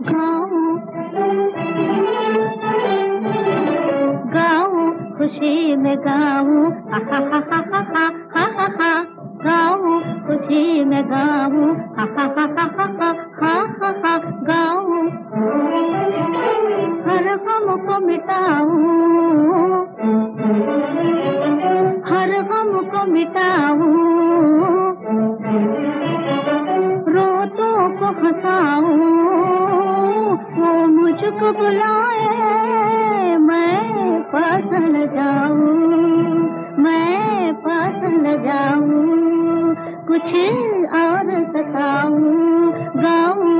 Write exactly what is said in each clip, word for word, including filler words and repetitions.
गाऊं गाऊं खुशी में गाऊं, हा हा हा हा हा हा हा हा। गाऊं खुशी में गाऊं, हा हा हा हा हा हा हा हा। गाऊं हर गम को मिटाऊं, हर गम को मिटाऊं, रोतों को हंसाऊं, वो मुझको बुलाए मैं पास न जाऊं, मैं पास न जाऊं, कुछ और सताऊं। गाऊं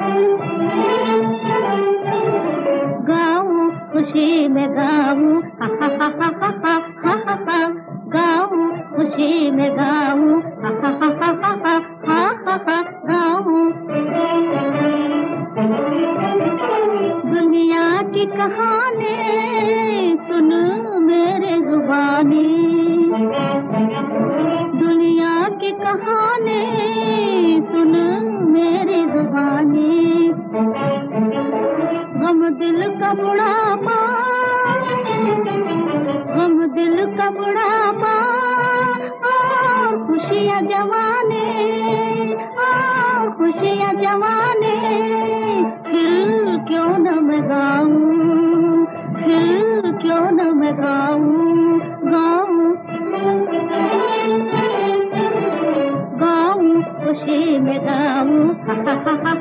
गाऊं खुशी में गाऊं, हा हा हा हा हा हा हा हा। गाऊं खुशी में गाऊं, हा हा हा हा हा हा हा हा। गाऊं दुनिया की कहानी सुन मेरे जुबानी, दुनिया की कहानी सुन मेरी जुबानी। गम दिल का बुढ़ापा, गम दिल का बुढ़ापा, खुशियाँ जवानी, खुशियाँ जवानी। फिर क्यों न मैं गाऊं, फिर क्यों न मैं गाऊं। गाऊं गाऊं खुशी में गाऊं, हा हा हा